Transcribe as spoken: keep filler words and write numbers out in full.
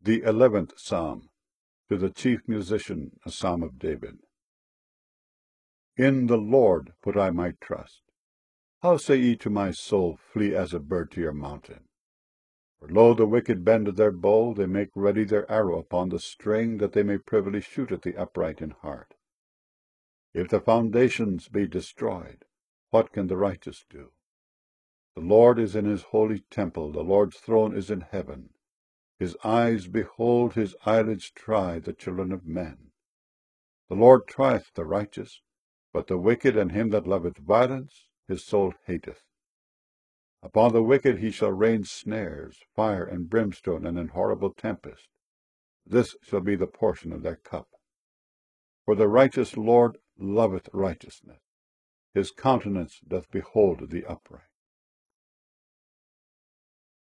The eleventh Psalm. To the chief musician, a psalm of David. In the Lord put I my trust. How say ye to my soul, Flee as a bird to your mountain? For lo, the wicked bend their bow, they make ready their arrow upon the string, that they may privily shoot at the upright in heart. If the foundations be destroyed, what can the righteous do? The Lord is in his holy temple, the Lord's throne is in heaven. His eyes behold, his eyelids try the children of men. The Lord trieth the righteous, but the wicked and him that loveth violence his soul hateth. Upon the wicked he shall rain snares, fire and brimstone, and an horrible tempest. This shall be the portion of their cup. For the righteous Lord loveth righteousness. His countenance doth behold the upright.